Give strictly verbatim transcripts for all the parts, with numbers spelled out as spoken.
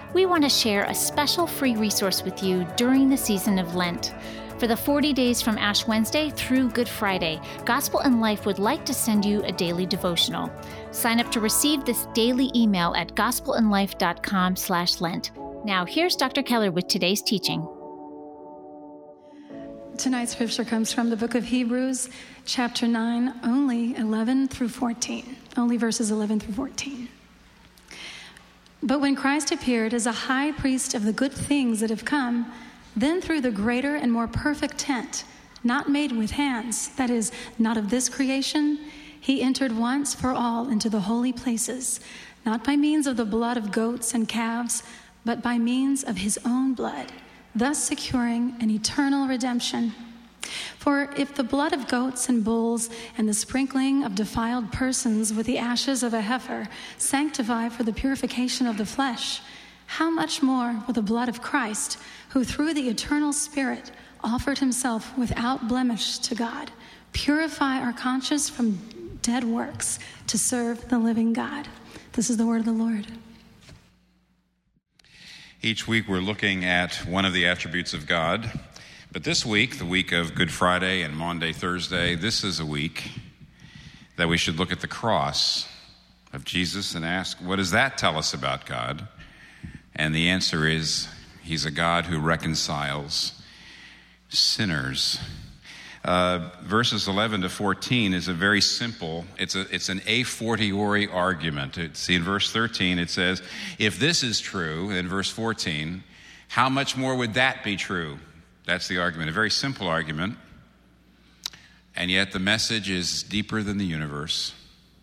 we want to share a special free resource with you during the season of Lent. For the forty days from Ash Wednesday through Good Friday, Gospel in Life would like to send you a daily devotional. Sign up to receive this daily email at gospelinlife.com slash Lent. Now, here's Doctor Keller with today's teaching. Tonight's scripture comes from the book of Hebrews, chapter nine, only eleven through fourteen. Only verses eleven through fourteen. But when Christ appeared as a high priest of the good things that have come, then through the greater and more perfect tent, not made with hands, that is, not of this creation, he entered once for all into the holy places, not by means of the blood of goats and calves, but by means of his own blood, thus securing an eternal redemption. For if the blood of goats and bulls and the sprinkling of defiled persons with the ashes of a heifer sanctify for the purification of the flesh, how much more will the blood of Christ, who through the eternal Spirit offered himself without blemish to God, purify our conscience from dead works to serve the living God? This is the word of the Lord. Each week we're looking at one of the attributes of God. But this week, the week of Good Friday and Maundy Thursday, this is a week that we should look at the cross of Jesus and ask, what does that tell us about God? And the answer is, he's a God who reconciles sinners. Uh, verses eleven to fourteen is a very simple, it's a it's an a fortiori argument. See, in verse thirteen it says, if this is true, in verse fourteen, how much more would that be true? That's the argument, a very simple argument. And yet the message is deeper than the universe.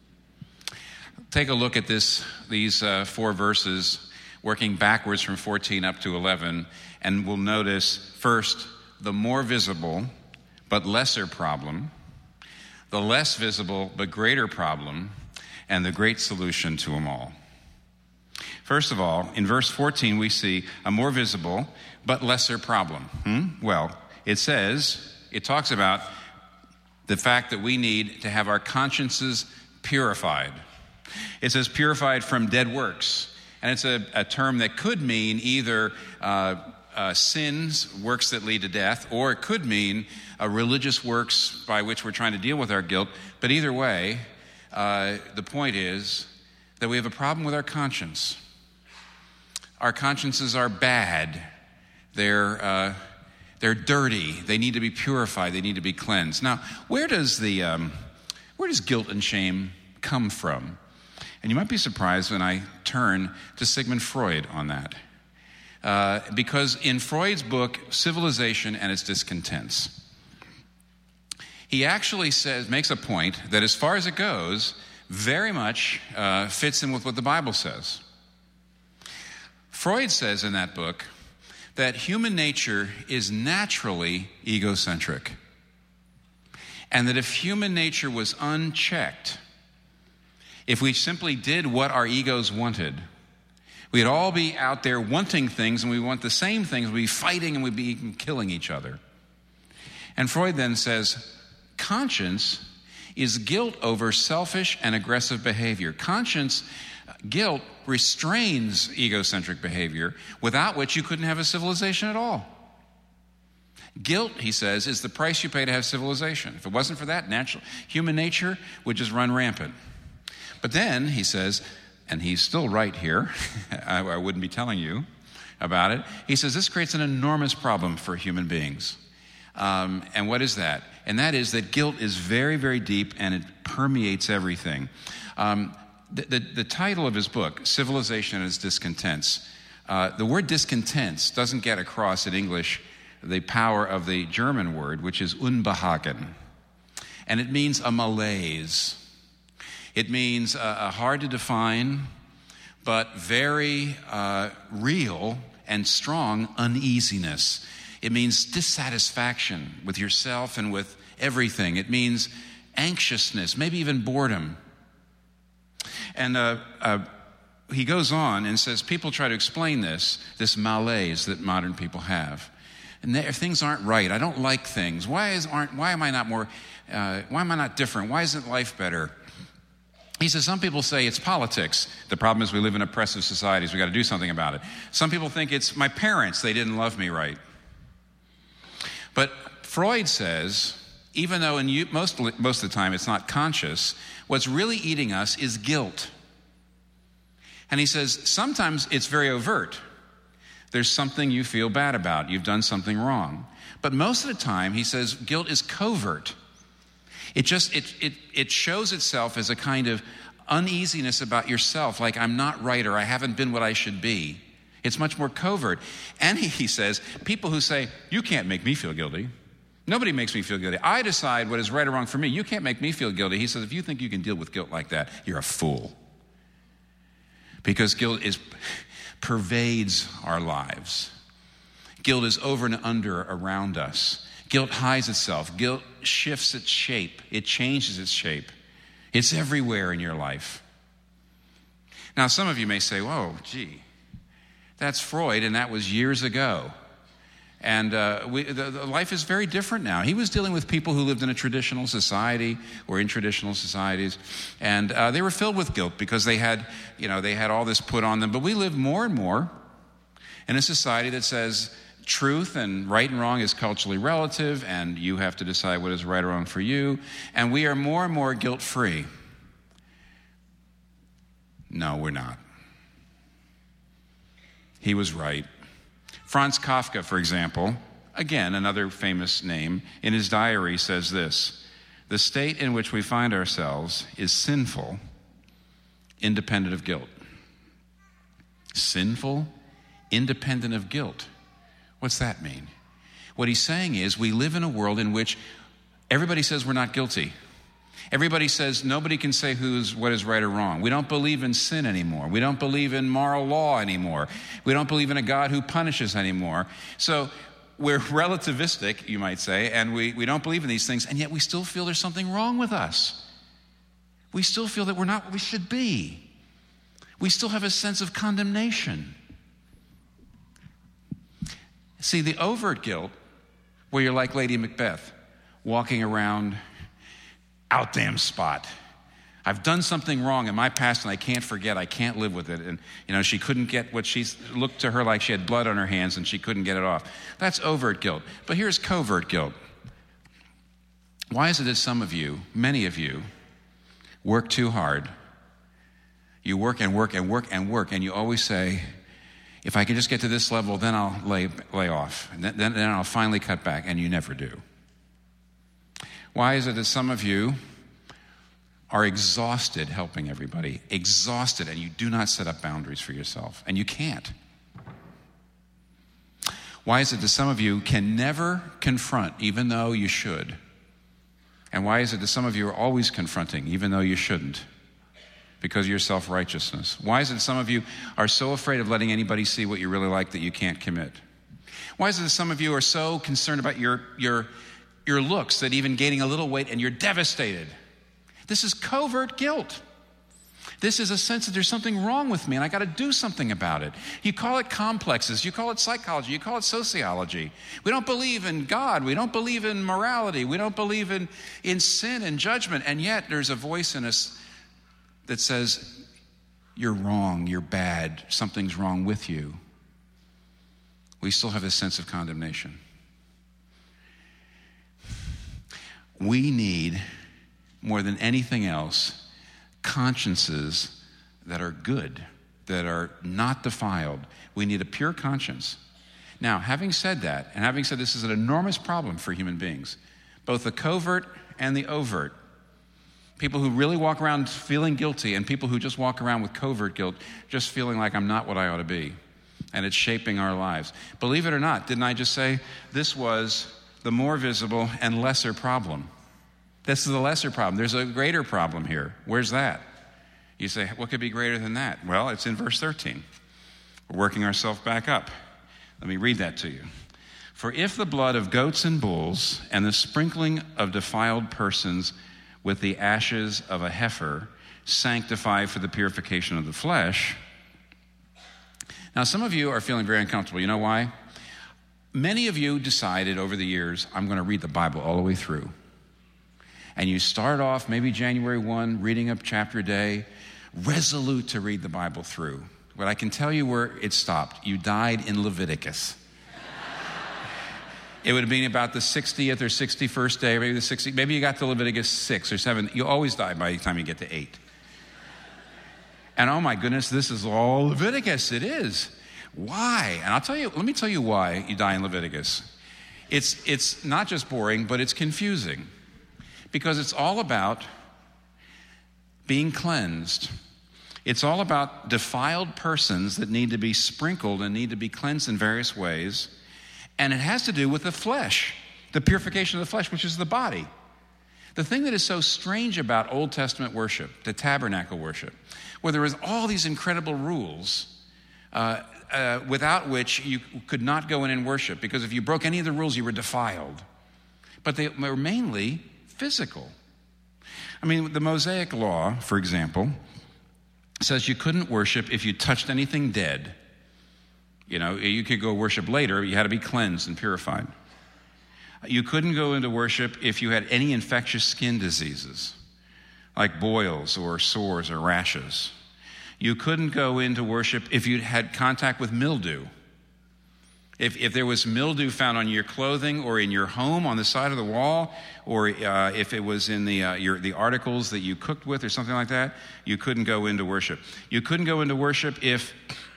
Take a look at this, these uh, four verses, working backwards from fourteen up to eleven, and we'll notice first the more visible but lesser problem, the less visible but greater problem, and the great solution to them all. First of all, in verse fourteen, we see a more visible but lesser problem. Hmm? Well, it says, it talks about the fact that we need to have our consciences purified. It says purified from dead works. And it's a, a term that could mean either uh, uh, sins, works that lead to death, or it could mean uh, religious works by which we're trying to deal with our guilt. But either way, uh, the point is that we have a problem with our conscience. Our consciences are bad. They're uh, they're dirty. They need to be purified. They need to be cleansed. Now, where does the um, where does guilt and shame come from? And you might be surprised when I turn to Sigmund Freud on that, uh, because in Freud's book Civilization and Its Discontents, he actually says makes a point that, as far as it goes, very much uh, fits in with what the Bible says. Freud says in that book that human nature is naturally egocentric, and that if human nature was unchecked, if we simply did what our egos wanted, we'd all be out there wanting things, and we want the same things, we'd be fighting and we'd be even killing each other. And Freud then says, conscience is guilt over selfish and aggressive behavior. Conscience Guilt restrains egocentric behavior, without which you couldn't have a civilization at all. Guilt, he says, is the price you pay to have civilization. If it wasn't for that, natural human nature would just run rampant. But then, he says, and he's still right here, I, I wouldn't be telling you about it, he says this creates an enormous problem for human beings. Um, and what is that? And that is that guilt is very, very deep, and it permeates everything. Um, The, the, the title of his book, Civilization and Its Discontents, uh, the word discontents doesn't get across in English the power of the German word, which is Unbehagen. And it means a malaise. It means a, a hard to define, but very uh, real and strong uneasiness. It means dissatisfaction with yourself and with everything. It means anxiousness, maybe even boredom. And uh, uh, he goes on and says, people try to explain this, this malaise that modern people have. And they, things aren't right. I don't like things. Why is aren't? Why am I not more? Uh, why am I not different? Why isn't life better? He says, some people say it's politics. The problem is we live in oppressive societies. We got to do something about it. Some people think it's my parents. They didn't love me right. But Freud says, even though in you, most, most of the time it's not conscious, what's really eating us is guilt. And he says, sometimes it's very overt. There's something you feel bad about. You've done something wrong. But most of the time, he says, guilt is covert. It just, it, it, it shows itself as a kind of uneasiness about yourself, like I'm not right or I haven't been what I should be. It's much more covert. And he, he says, people who say, you can't make me feel guilty. Nobody makes me feel guilty. I decide what is right or wrong for me. You can't make me feel guilty. He says, if you think you can deal with guilt like that, you're a fool. Because guilt is pervades our lives. Guilt is over and under around us. Guilt hides itself. Guilt shifts its shape. It changes its shape. It's everywhere in your life. Now, some of you may say, whoa, gee, that's Freud, and that was years ago. And uh, we, the, the life is very different now. He was dealing with people who lived in a traditional society or in traditional societies, and uh, they were filled with guilt because they had, you know, they had all this put on them. But we live more and more in a society that says truth and right and wrong is culturally relative, and you have to decide what is right or wrong for you. And we are more and more guilt-free. No, we're not. He was right. Franz Kafka, for example, again, another famous name, in his diary says this: the state in which we find ourselves is sinful, independent of guilt. Sinful, independent of guilt. What's that mean? What he's saying is we live in a world in which everybody says we're not guilty. Everybody says nobody can say who's what is right or wrong. We don't believe in sin anymore. We don't believe in moral law anymore. We don't believe in a God who punishes anymore. So we're relativistic, you might say, and we, we don't believe in these things, and yet we still feel there's something wrong with us. We still feel that we're not what we should be. We still have a sense of condemnation. See, the overt guilt, where you're like Lady Macbeth, walking around, out damn spot. I've done something wrong in my past and I can't forget. I can't live with it. And, you know, she couldn't get what she looked to her like she had blood on her hands and she couldn't get it off. That's overt guilt. But here's covert guilt. Why is it that some of you, many of you, work too hard? You work and work and work and work, and you always say, if I can just get to this level, then I'll lay, lay off. And then, then, then I'll finally cut back, and you never do. Why is it that some of you are exhausted helping everybody, exhausted, and you do not set up boundaries for yourself, and you can't? Why is it that some of you can never confront, even though you should? And why is it that some of you are always confronting, even though you shouldn't? Because of your self-righteousness. Why is it that some of you are so afraid of letting anybody see what you really like that you can't commit? Why is it that some of you are so concerned about your your your looks that even gaining a little weight and you're devastated? This is covert guilt. This is a sense that there's something wrong with me and I got to do something about it. You call it complexes. You call it psychology. You call it sociology. We don't believe in God. We don't believe in morality. We don't believe in, in sin and judgment. And yet there's a voice in us that says, you're wrong, you're bad, something's wrong with you. We still have this sense of condemnation. We need, more than anything else, consciences that are good, that are not defiled. We need a pure conscience. Now, having said that, and having said this is an enormous problem for human beings, both the covert and the overt, people who really walk around feeling guilty and people who just walk around with covert guilt, just feeling like I'm not what I ought to be. And it's shaping our lives. Believe it or not, didn't I just say this was the more visible and lesser problem? This is the lesser problem. There's a greater problem here. Where's that? You say, what could be greater than that? Well, it's in verse thirteen. We're working ourselves back up. Let me read that to you. For if the blood of goats and bulls and the sprinkling of defiled persons with the ashes of a heifer sanctify for the purification of the flesh. Now, some of you are feeling very uncomfortable. You know why? Many of you decided over the years, I'm going to read the Bible all the way through. and you start off maybe January first, reading a chapter a day, resolute to read the Bible through. But I can tell you where it stopped. You died in Leviticus. It would have been about the sixtieth or sixty-first day, maybe the sixtieth, maybe you got to Leviticus six or seven. You always die by the time you get to eight. And oh my goodness, this is all Leviticus. It is. Why? And I'll tell you, let me tell you why you die in Leviticus. It's, it's not just boring, but it's confusing. Because it's all about being cleansed. It's all about defiled persons that need to be sprinkled and need to be cleansed in various ways. And it has to do with the flesh, the purification of the flesh, which is the body. The thing that is so strange about Old Testament worship, the tabernacle worship, where there is all these incredible rules uh, uh, without which you could not go in and worship, because if you broke any of the rules, you were defiled. But they were mainly physical. I mean, the Mosaic Law, for example, says you couldn't worship if you touched anything dead. You know, you could go worship later, but you had to be cleansed and purified. You couldn't go into worship if you had any infectious skin diseases, like boils or sores or rashes. You couldn't go into worship if you had contact with mildew. If, if there was mildew found on your clothing or in your home on the side of the wall, or uh, if it was in the, uh, your, the articles that you cooked with or something like that, you couldn't go into worship. You couldn't go into worship if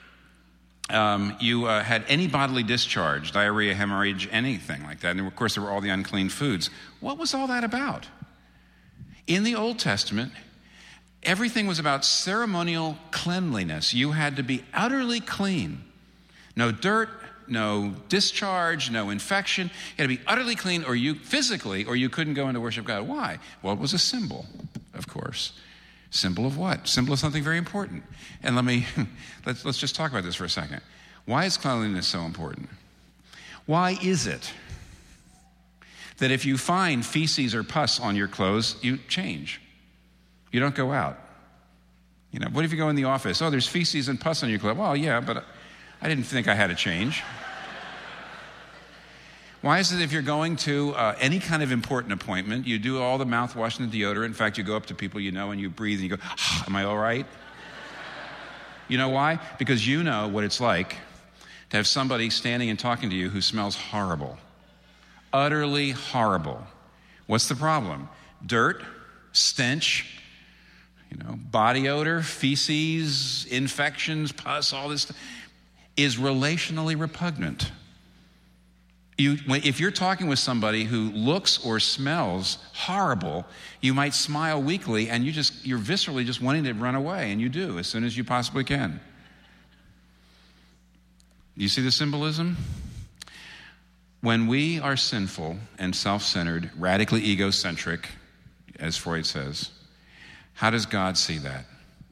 um, you uh, had any bodily discharge, diarrhea, hemorrhage, anything like that. And of course, there were all the unclean foods. What was all that about? In the Old Testament, everything was about ceremonial cleanliness. You had to be utterly clean. No dirt, no discharge, no infection. You had to be utterly clean, or you physically, or you couldn't go in to worship God. Why? Well, it was a symbol, of course. Symbol of what? Symbol of something very important. And let me, let's, let's just talk about this for a second. Why is cleanliness so important? Why is it that if you find feces or pus on your clothes, you change? You don't go out. You know, what if you go in the office? Oh, there's feces and pus on your clothes. Well, yeah, but I didn't think I had to change. Why is it if you're going to uh, any kind of important appointment, you do all the mouthwash and the deodorant? In fact, you go up to people you know and you breathe and you go, ah, am I all right? You know why? Because you know what it's like to have somebody standing and talking to you who smells horrible. Utterly horrible. What's the problem? Dirt, stench, you know, body odor, feces, infections, pus, all this stuff is relationally repugnant. You, if you're talking with somebody who looks or smells horrible, you might smile weakly, and you just, you're viscerally just wanting to run away, and you do as soon as you possibly can. You see the symbolism? When we are sinful and self-centered, radically egocentric, as Freud says, how does God see that?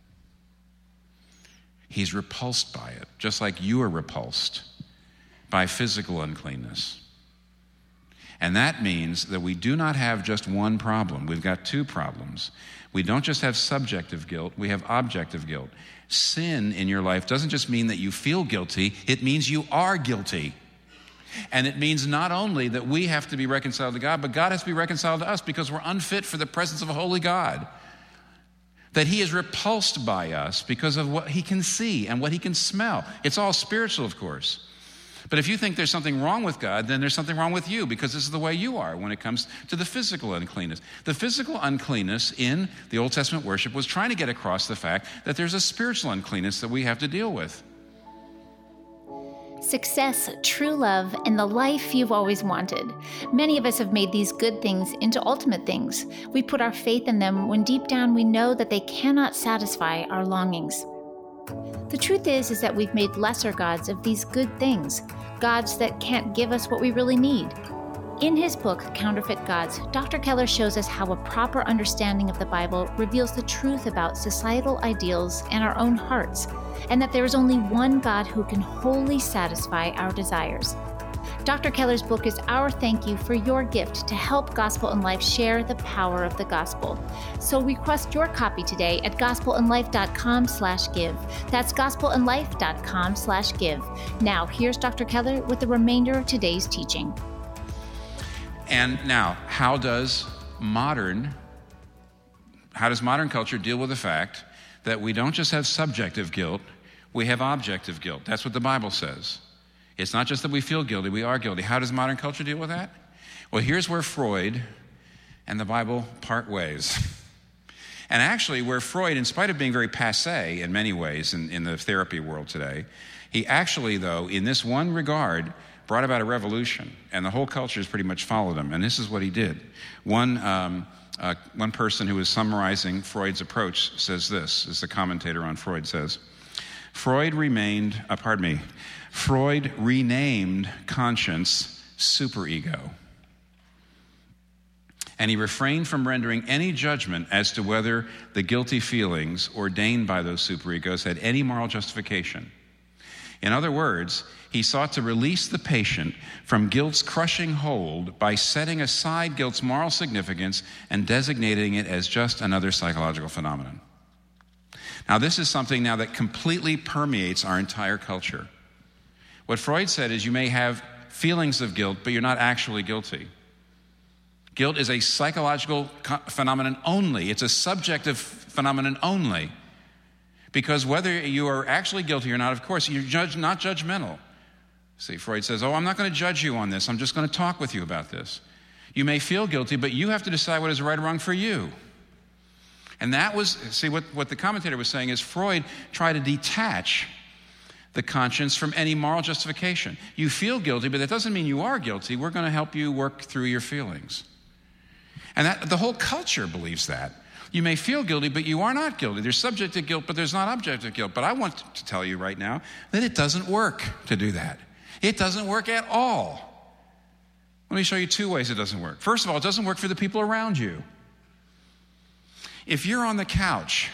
He's repulsed by it, just like you are repulsed by physical uncleanness. And that means that we do not have just one problem. We've got two problems. We don't just have subjective guilt, we have objective guilt. Sin in your life doesn't just mean that you feel guilty, it means you are guilty. And it means not only that we have to be reconciled to God, but God has to be reconciled to us because we're unfit for the presence of a holy God. That he is repulsed by us because of what he can see and what he can smell. It's all spiritual, of course. But if you think there's something wrong with God, then there's something wrong with you, because this is the way you are when it comes to the physical uncleanness. The physical uncleanness in the Old Testament worship was trying to get across the fact that there's a spiritual uncleanness that we have to deal with. Success, true love, and the life you've always wanted. Many of us have made these good things into ultimate things. We put our faith in them when deep down we know that they cannot satisfy our longings. The truth is, is that we've made lesser gods of these good things, gods that can't give us what we really need. In his book, Counterfeit Gods, Doctor Keller shows us how a proper understanding of the Bible reveals the truth about societal ideals and our own hearts, and that there is only one God who can wholly satisfy our desires. Doctor Keller's book is our thank you for your gift to help Gospel in Life share the power of the gospel. So request your copy today at gospelinlife.com slash give. That's gospelinlife.com slash give. Now, here's Doctor Keller with the remainder of today's teaching. And now, how does modern, how does modern culture deal with the fact that we don't just have subjective guilt, we have objective guilt? That's what the Bible says. It's not just that we feel guilty, we are guilty. How does modern culture deal with that? Well, here's where Freud and the Bible part ways. And actually, where Freud, in spite of being very passé in many ways in, in the therapy world today, he actually, though, in this one regard, brought about a revolution, and the whole culture has pretty much followed him. And this is what he did. One, um, uh, one person who was summarizing Freud's approach says this, as the commentator on Freud says, Freud remained, uh, pardon me, Freud renamed conscience superego. And he refrained from rendering any judgment as to whether the guilty feelings ordained by those superegos had any moral justification. In other words, he sought to release the patient from guilt's crushing hold by setting aside guilt's moral significance and designating it as just another psychological phenomenon. Now, this is something now that completely permeates our entire culture. What Freud said is you may have feelings of guilt, but you're not actually guilty. Guilt is a psychological phenomenon only. It's a subjective phenomenon only. Because whether you are actually guilty or not, of course, you're judge, not judgmental. See, Freud says, oh, I'm not going to judge you on this. I'm just going to talk with you about this. You may feel guilty, but you have to decide what is right or wrong for you. And that was, see, what, what the commentator was saying is Freud tried to detach the conscience from any moral justification. You feel guilty, but that doesn't mean you are guilty. We're going to help you work through your feelings. And that, the whole culture believes that. You may feel guilty, but you are not guilty. There's subjective guilt, but there's not objective guilt. But I want to tell you right now that it doesn't work to do that. It doesn't work at all. Let me show you two ways it doesn't work. First of all, it doesn't work for the people around you. If you're on the couch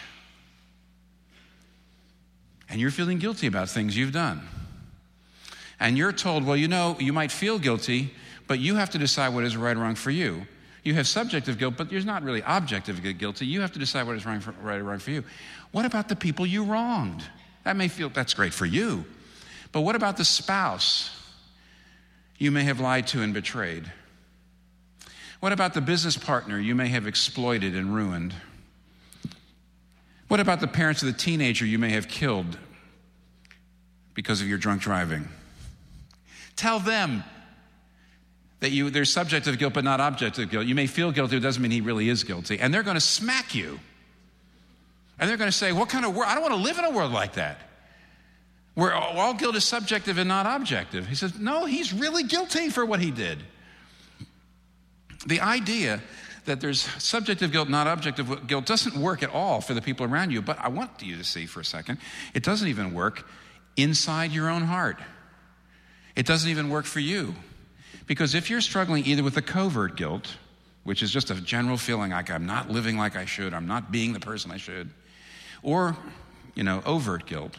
and you're feeling guilty about things you've done, and you're told, well, you know, you might feel guilty, but you have to decide what is right or wrong for you. You have subjective guilt, but there's not really objective guilty. You have to decide what is right, for, right or wrong for you. What about the people you wronged? That may feel, that's great for you. But what about the spouse you may have lied to and betrayed? What about the business partner you may have exploited and ruined? What about the parents of the teenager you may have killed because of your drunk driving? Tell them that you, there's subjective guilt but not objective guilt. You may feel guilty, it doesn't mean he really is guilty. And they're going to smack you. And they're going to say, what kind of world? I don't want to live in a world like that, where all guilt is subjective and not objective. He says, no, he's really guilty for what he did. The idea that there's subjective guilt, not objective guilt, doesn't work at all for the people around you. But I want you to see for a second, it doesn't even work inside your own heart. It doesn't even work for you. Because if you're struggling either with a covert guilt, which is just a general feeling like I'm not living like I should, I'm not being the person I should, or, you know, overt guilt,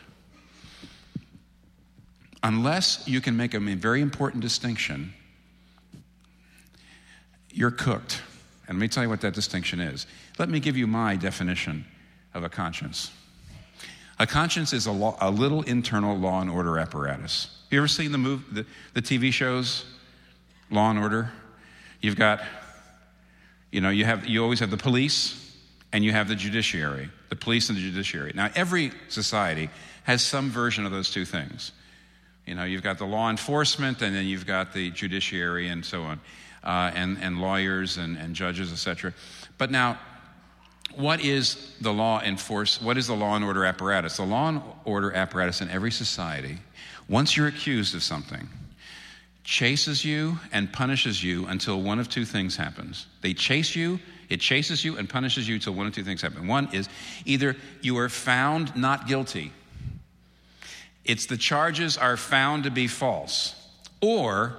unless you can make a very important distinction, you're cooked. And let me tell you what that distinction is. Let me give you my definition of a conscience. A conscience is a, law, a little internal law and order apparatus. You ever seen the, move, the, the T V shows Law and Order? You've got, you know, you have you always have the police and you have the judiciary. The police and the judiciary. Now, every society has some version of those two things. You know, you've got the law enforcement and then you've got the judiciary and so on. Uh, and, and lawyers and, and judges, et cetera. But now, what is the law enforce? What is the law and order apparatus? The law and order apparatus in every society, once you're accused of something, chases you and punishes you until one of two things happens. They chase you, it chases you and punishes you until one of two things happen. One is either you are found not guilty, it's the charges are found to be false, or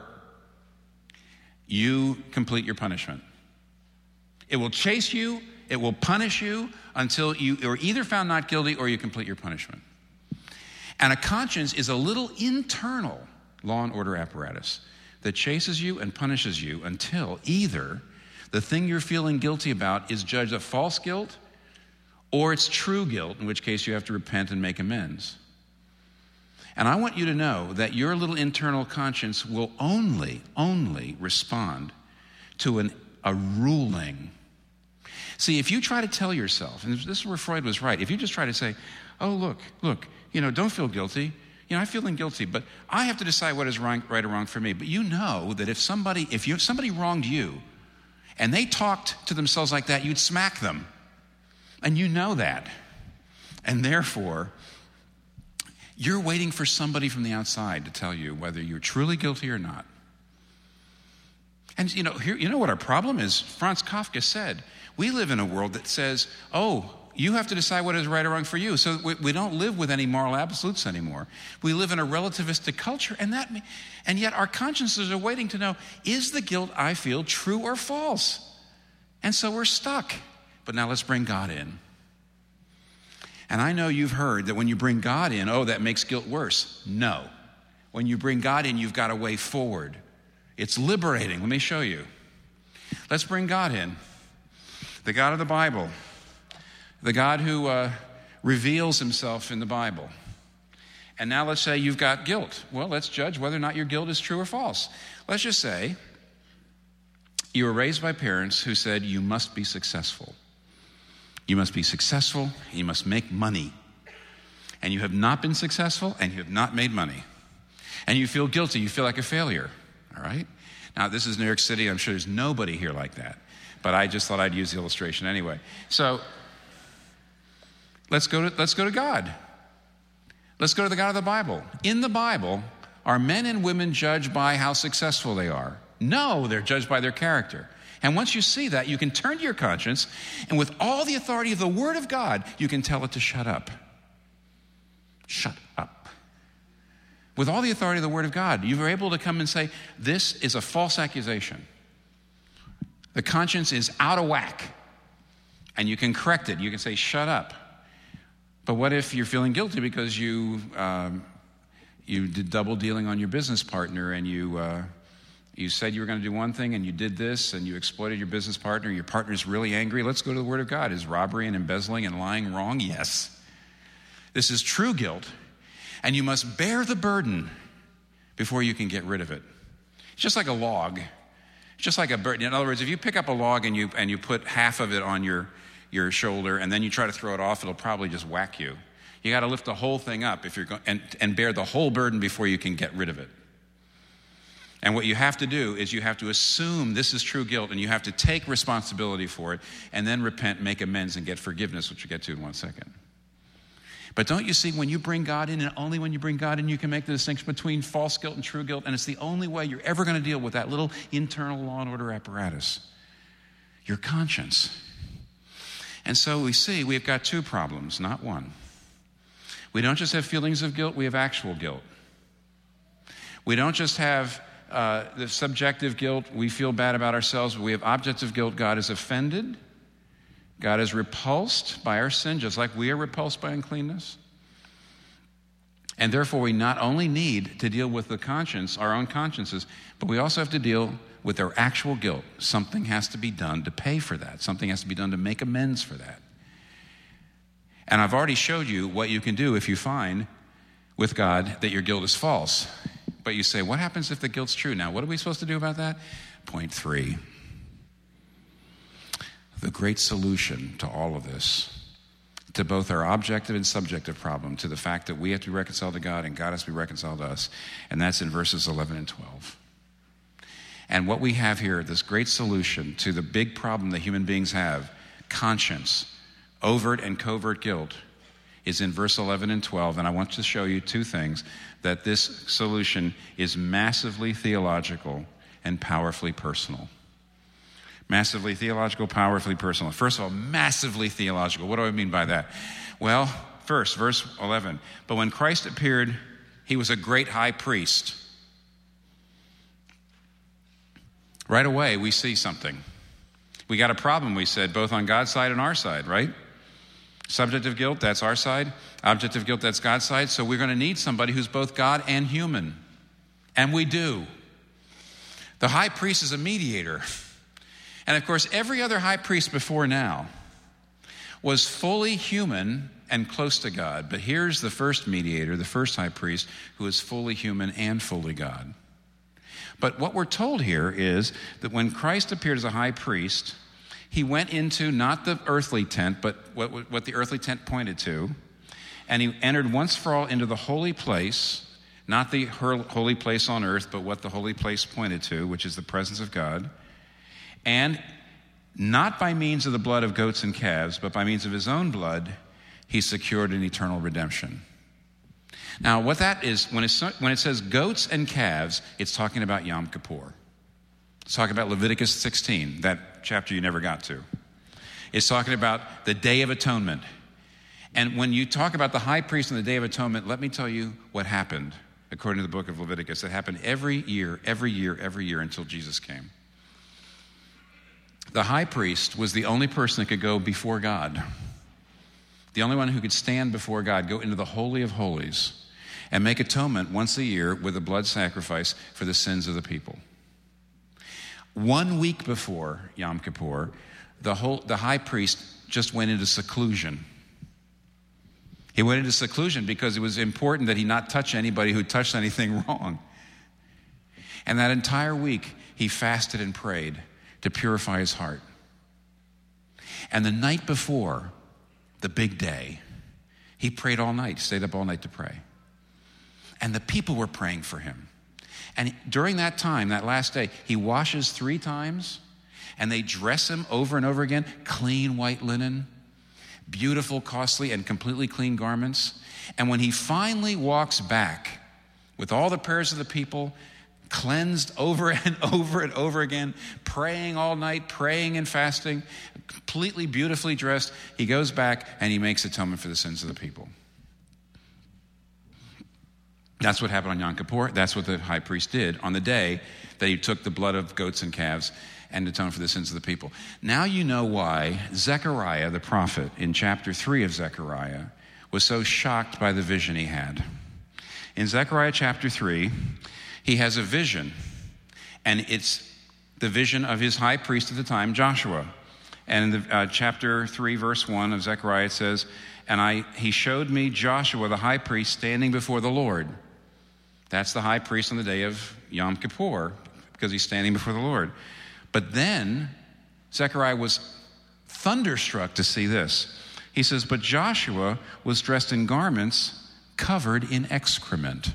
you complete your punishment. It will chase you, it will punish you until you are either found not guilty or you complete your punishment. And a conscience is a little internal law and order apparatus that chases you and punishes you until either the thing you're feeling guilty about is judged a false guilt or it's true guilt, in which case you have to repent and make amends. And I want you to know that your little internal conscience will only, only respond to an, a ruling See, if you try to tell yourself, and this is where Freud was right, if you just try to say, oh, look, look, you know, don't feel guilty. You know, I'm feeling guilty, but I have to decide what is right, right or wrong for me. But you know that if somebody, if you, if somebody wronged you and they talked to themselves like that, you'd smack them. And you know that. And therefore, you're waiting for somebody from the outside to tell you whether you're truly guilty or not. And you know, here, you know what our problem is? Franz Kafka said, we live in a world that says, oh, you have to decide what is right or wrong for you. So we, we don't live with any moral absolutes anymore. We live in a relativistic culture, and that, and yet our consciences are waiting to know, is the guilt I feel true or false? And so we're stuck. But now let's bring God in. And I know you've heard that when you bring God in, oh, that makes guilt worse. No. When you bring God in, you've got a way forward. It's liberating. Let me show you. Let's bring God in. The God of the Bible. The God who uh, reveals himself in the Bible. And now let's say you've got guilt. Well, let's judge whether or not your guilt is true or false. Let's just say you were raised by parents who said you must be successful. You must be successful, you must make money. And you have not been successful, and you have not made money. And you feel guilty, you feel like a failure, all right? Now, this is New York City, I'm sure there's nobody here like that. But I just thought I'd use the illustration anyway. So, let's go to, let's go to God. Let's go to the God of the Bible. In the Bible, are men and women judged by how successful they are? No, they're judged by their character. And once you see that, you can turn to your conscience, and with all the authority of the Word of God, you can tell it to shut up. Shut up. With all the authority of the Word of God, you are able to come and say, this is a false accusation. The conscience is out of whack. And you can correct it. You can say, shut up. But what if you're feeling guilty because you um, you did double dealing on your business partner, and you... Uh, You said you were going to do one thing and you did this and you exploited your business partner. Your partner's really angry. Let's go to the Word of God. Is robbery and embezzling and lying wrong? Yes. This is true guilt. And you must bear the burden before you can get rid of it. It's just like a log. It's just like a burden. In other words, if you pick up a log and you and you put half of it on your, your shoulder and then you try to throw it off, it'll probably just whack you. You got to lift the whole thing up if you're go- and, and bear the whole burden before you can get rid of it. And what you have to do is you have to assume this is true guilt, and you have to take responsibility for it, and then repent, make amends, and get forgiveness, which we'll get to in one second. But don't you see, when you bring God in, and only when you bring God in, you can make the distinction between false guilt and true guilt, and it's the only way you're ever going to deal with that little internal law and order apparatus, your conscience. And so we see we've got two problems, not one. We don't just have feelings of guilt, we have actual guilt. We don't just have Uh, the subjective guilt, we feel bad about ourselves, but we have objective guilt. God is offended. God is repulsed by our sin, just like we are repulsed by uncleanness. And therefore, we not only need to deal with the conscience, our own consciences, but we also have to deal with our actual guilt. Something has to be done to pay for that. Something has to be done to make amends for that. And I've already showed you what you can do if you find with God that your guilt is false. But you say, what happens if the guilt's true? Now, what are we supposed to do about that? Point three. The great solution to all of this, to both our objective and subjective problem, to the fact that we have to be reconciled to God and God has to be reconciled to us, and that's in verses eleven and twelve. And what we have here, this great solution to the big problem that human beings have, conscience, overt and covert guilt, is in verse eleven and twelve, and I want to show you two things, that this solution is massively theological and powerfully personal. Massively theological, powerfully personal. First of all, massively theological. What do I mean by that? Well, first, verse eleven, but when Christ appeared, he was a great high priest. Right away, we see something. We got a problem, we said, both on God's side and our side, right? Subjective guilt, that's our side. Objective guilt, that's God's side. So we're going to need somebody who's both God and human. And we do. The high priest is a mediator. And of course, every other high priest before now was fully human and close to God. But here's the first mediator, the first high priest, who is fully human and fully God. But what we're told here is that when Christ appeared as a high priest, He went into not the earthly tent, but what, what the earthly tent pointed to, and he entered once for all into the holy place, not the holy place on earth, but what the holy place pointed to, which is the presence of God, and not by means of the blood of goats and calves, but by means of his own blood, he secured an eternal redemption. Now, what that is, when, it's, when it says goats and calves, it's talking about Yom Kippur. It's talking about Leviticus sixteen, that chapter you never got to. It's talking about the Day of Atonement. And when you talk about the high priest on the Day of Atonement, let me tell you what happened, according to the book of Leviticus. It happened every year, every year, every year until Jesus came. The high priest was the only person that could go before God. The only one who could stand before God, go into the Holy of Holies, and make atonement once a year with a blood sacrifice for the sins of the people. One week before Yom Kippur, the, whole, the high priest just went into seclusion. He went into seclusion because it was important that he not touch anybody who touched anything wrong. And that entire week, he fasted and prayed to purify his heart. And the night before the big day, he prayed all night, stayed up all night to pray. And the people were praying for him. And during that time, that last day, he washes three times, and they dress him over and over again, clean white linen, beautiful, costly, and completely clean garments. And when he finally walks back with all the prayers of the people, cleansed over and over and over again, praying all night, praying and fasting, completely beautifully dressed, he goes back and he makes atonement for the sins of the people. That's what happened on Yom Kippur. That's what the high priest did on the day that he took the blood of goats and calves and atoned for the sins of the people. Now you know why Zechariah, the prophet, in chapter three of Zechariah, was so shocked by the vision he had. In Zechariah chapter three, he has a vision, and it's the vision of his high priest at the time, Joshua. And in the, uh, chapter three, verse one of Zechariah, it says, And I he showed me Joshua, the high priest, standing before the Lord. That's the high priest on the day of Yom Kippur, because he's standing before the Lord. But then Zechariah was thunderstruck to see this. He says, But Joshua was dressed in garments covered in excrement.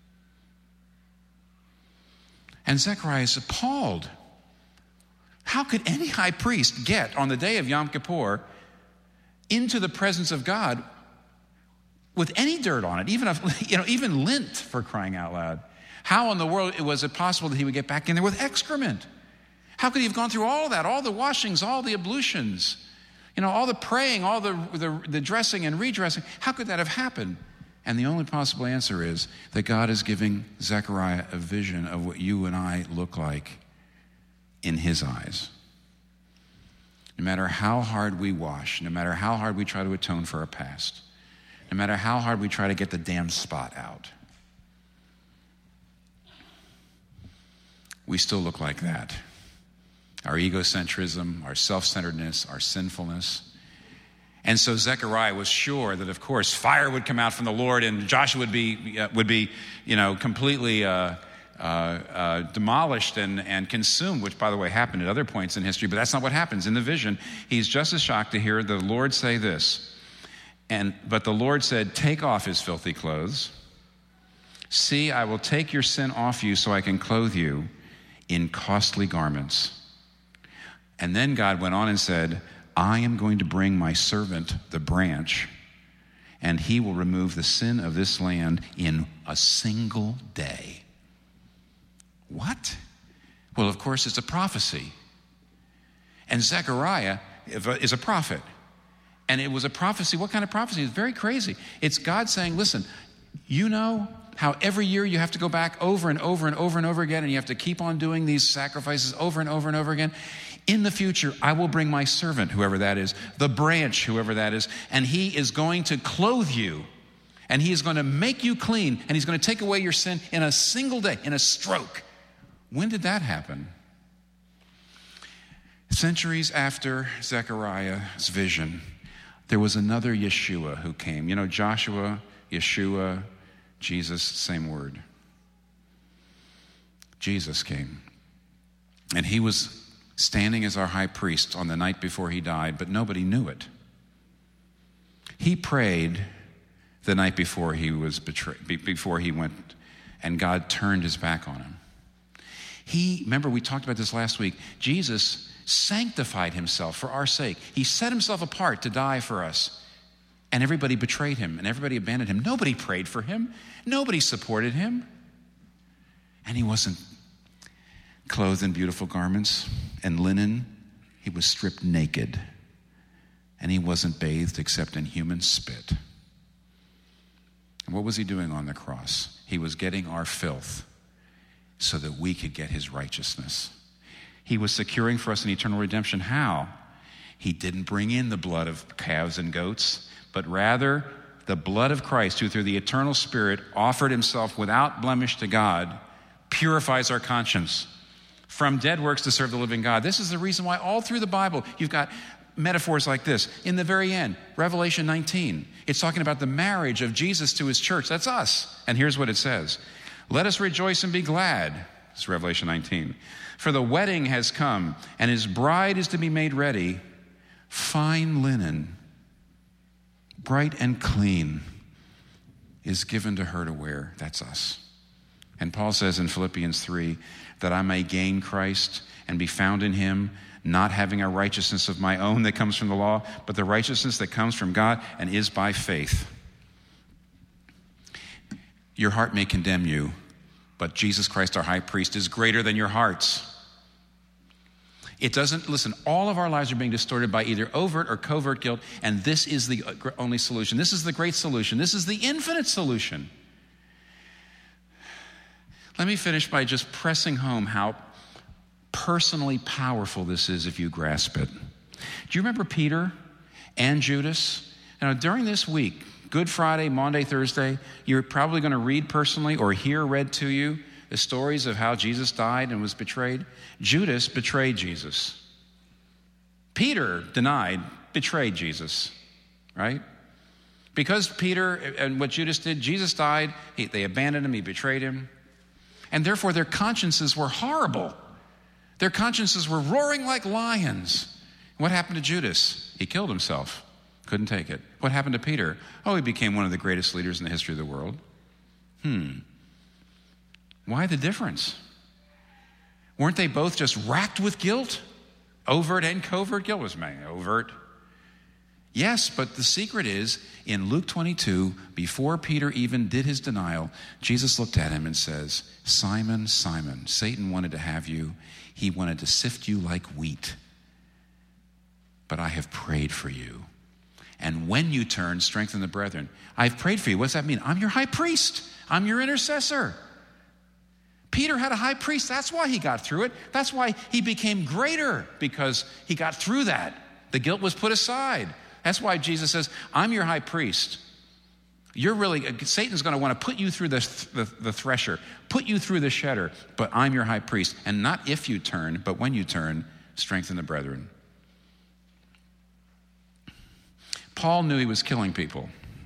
And Zechariah is appalled. How could any high priest get on the day of Yom Kippur into the presence of God with any dirt on it, even a, you know, even lint, for crying out loud? How in the world was it possible that he would get back in there with excrement? How could he have gone through all that, all the washings, all the ablutions, you know, all the praying, all the, the, the dressing and redressing? How could that have happened? And the only possible answer is that God is giving Zechariah a vision of what you and I look like in his eyes. No matter how hard we wash, no matter how hard we try to atone for our past, no matter how hard we try to get the damn spot out, we still look like that. Our egocentrism, our self-centeredness, our sinfulness. And so Zechariah was sure that, of course, fire would come out from the Lord and Joshua would be, uh, would be you know, completely uh, uh, uh, demolished and, and consumed, which, by the way, happened at other points in history. But that's not what happens. In the vision, he's just as shocked to hear the Lord say this. And But the Lord said, Take off his filthy clothes. See, I will take your sin off you so I can clothe you in costly garments. And then God went on and said, I am going to bring my servant, the branch, and he will remove the sin of this land in a single day. What? Well, of course, it's a prophecy. And Zechariah is a prophet. And it was a prophecy. What kind of prophecy? It's very crazy. It's God saying, listen, you know how every year you have to go back over and over and over and over again, and you have to keep on doing these sacrifices over and over and over again? In the future, I will bring my servant, whoever that is, the branch, whoever that is, and he is going to clothe you, and he is going to make you clean, and he's going to take away your sin in a single day, in a stroke. When did that happen? Centuries after Zechariah's vision, there was another Yeshua who came. You know, Joshua, Yeshua, Jesus, same word. Jesus came. And he was standing as our high priest on the night before he died, but nobody knew it. He prayed the night before he was betrayed, before he went, and God turned his back on him. He, remember we talked about this last week, Jesus sanctified himself for our sake. He set himself apart to die for us. And everybody betrayed him and everybody abandoned him. Nobody prayed for him. Nobody supported him. And he wasn't clothed in beautiful garments and linen. He was stripped naked. And he wasn't bathed except in human spit. And what was he doing on the cross? He was getting our filth so that we could get his righteousness. He was securing for us an eternal redemption. How? He didn't bring in the blood of calves and goats, but rather the blood of Christ, who through the eternal Spirit offered himself without blemish to God, purifies our conscience from dead works to serve the living God. This is the reason why all through the Bible you've got metaphors like this. In the very end, Revelation nineteen, it's talking about the marriage of Jesus to his church. That's us. And here's what it says. Let us rejoice and be glad. It's Revelation nineteen. For the wedding has come, and his bride is to be made ready. Fine linen, bright and clean, is given to her to wear. That's us. And Paul says in Philippians three, that I may gain Christ and be found in him, not having a righteousness of my own that comes from the law, but the righteousness that comes from God and is by faith. Your heart may condemn you, but Jesus Christ, our high priest, is greater than your hearts. It doesn't, listen, all of our lives are being distorted by either overt or covert guilt, and this is the only solution. This is the great solution. This is the infinite solution. Let me finish by just pressing home how personally powerful this is if you grasp it. Do you remember Peter and Judas? Now, during this week, Good Friday, Maundy, Thursday, you're probably going to read personally or hear read to you the stories of how Jesus died and was betrayed. Judas betrayed Jesus. Peter denied, betrayed Jesus, right? Because Peter and what Judas did, Jesus died, he, they abandoned him, he betrayed him. And therefore their consciences were horrible. Their consciences were roaring like lions. What happened to Judas? He killed himself. Couldn't take it. What happened to Peter? Oh, he became one of the greatest leaders in the history of the world. Hmm. Why the difference? Weren't they both just racked with guilt? Overt and covert guilt was man, overt. Yes, but the secret is in Luke twenty-two, before Peter even did his denial, Jesus looked at him and says, Simon, Simon, Satan wanted to have you. He wanted to sift you like wheat. But I have prayed for you. And when you turn, strengthen the brethren. I've prayed for you. What does that mean? I'm your high priest. I'm your intercessor. Peter had a high priest. That's why he got through it. That's why he became greater, because he got through that. The guilt was put aside. That's why Jesus says, I'm your high priest. You're really, Satan's going to want to put you through the, the, the thresher, put you through the shedder, but I'm your high priest. And not if you turn, but when you turn, strengthen the brethren. Paul knew he was killing people.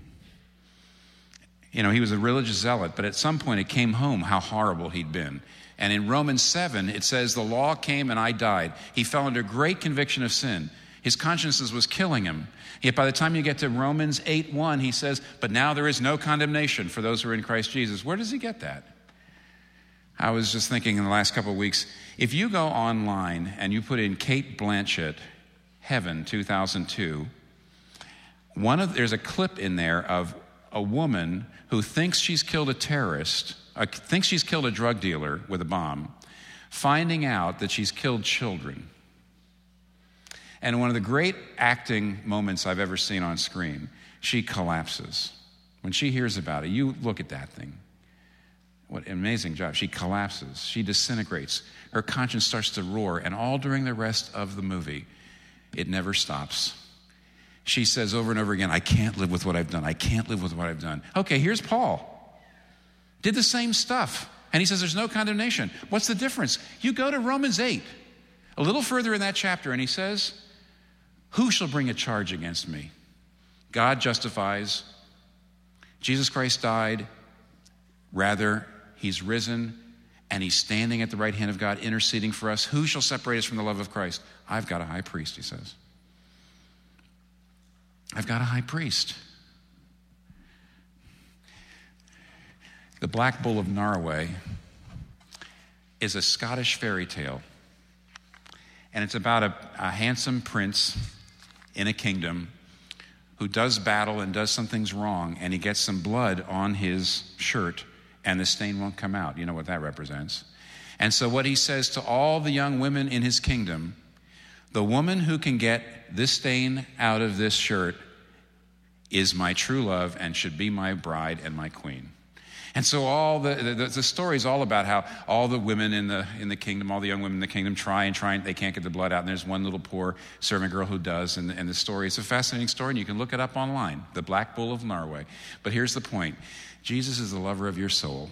You know, he was a religious zealot, but at some point it came home how horrible he'd been. And in Romans seven, it says, the law came and I died. He fell under great conviction of sin. His conscience was killing him. Yet by the time you get to Romans eight one, he says, but now there is no condemnation for those who are in Christ Jesus. Where does he get that? I was just thinking in the last couple of weeks, if you go online and you put in Kate Blanchett, Heaven two thousand two, one of there's a clip in there of a woman who thinks she's killed a terrorist, uh, thinks she's killed a drug dealer with a bomb, finding out that she's killed children. And one of the great acting moments I've ever seen on screen, she collapses. When she hears about it, you look at that thing. What an amazing job. She collapses. She disintegrates. Her conscience starts to roar. And all during the rest of the movie, it never stops. She says over and over again, I can't live with what I've done. I can't live with what I've done. Okay, here's Paul. Did the same stuff. And he says there's no condemnation. What's the difference? You go to Romans eight, a little further in that chapter, and he says, who shall bring a charge against me? God justifies. Jesus Christ died. Rather, he's risen. and he's standing at the right hand of God, interceding for us. Who shall separate us from the love of Christ? I've got a high priest, he says. I've got a high priest. The Black Bull of Norway is a Scottish fairy tale. And it's about a, a handsome prince in a kingdom who does battle and does some things wrong, and he gets some blood on his shirt, and the stain won't come out. You know what that represents. And so what he says to all the young women in his kingdom, the woman who can get this stain out of this shirt is my true love and should be my bride and my queen. And so all the, the, the story is all about how all the women in the in the kingdom, all the young women in the kingdom try and try and they can't get the blood out. And there's one little poor servant girl who does. And, and the story, it's a fascinating story, and you can look it up online, The Black Bull of Norway. But here's the point. Jesus is the lover of your soul,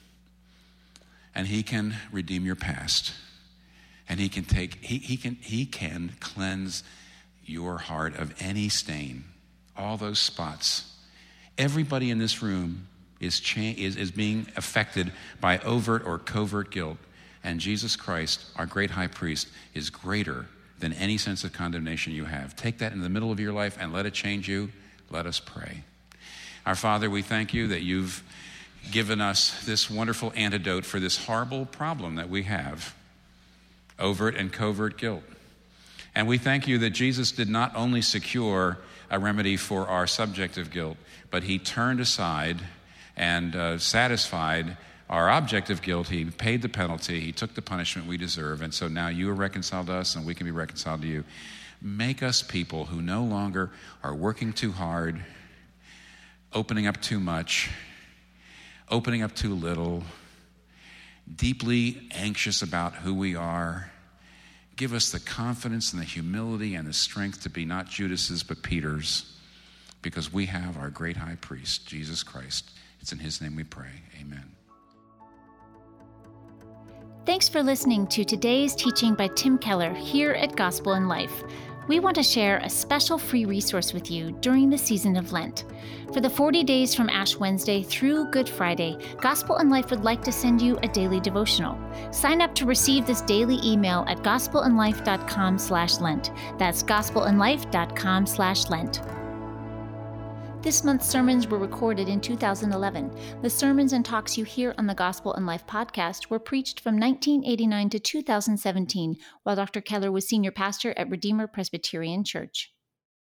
and he can redeem your past. And he can take, he, he can he can cleanse your heart of any stain, all those spots. Everybody in this room Is, cha- is is being affected by overt or covert guilt. And Jesus Christ, our great high priest, is greater than any sense of condemnation you have. Take that in the middle of your life and let it change you. Let us pray. Our Father, we thank you that you've given us this wonderful antidote for this horrible problem that we have, overt and covert guilt. And we thank you that Jesus did not only secure a remedy for our subjective guilt, but he turned aside and uh, satisfied our objective guilt. He paid the penalty. He took the punishment we deserve. And so now you are reconciled to us and we can be reconciled to you. Make us people who no longer are working too hard, opening up too much, opening up too little, deeply anxious about who we are. Give us the confidence and the humility and the strength to be not Judas's but Peter's, because we have our great high priest, Jesus Christ. It's in his name we pray. Amen. Thanks for listening to today's teaching by Tim Keller here at Gospel in Life. We want to share a special free resource with you during the season of Lent. For the forty days from Ash Wednesday through Good Friday, Gospel in Life would like to send you a daily devotional. Sign up to receive this daily email at gospelinlife.com slash Lent. That's gospelinlife.com slash Lent. This month's sermons were recorded in two thousand eleven. The sermons and talks you hear on the Gospel in Life podcast were preached from nineteen eighty-nine to two thousand seventeen, while Doctor Keller was senior pastor at Redeemer Presbyterian Church.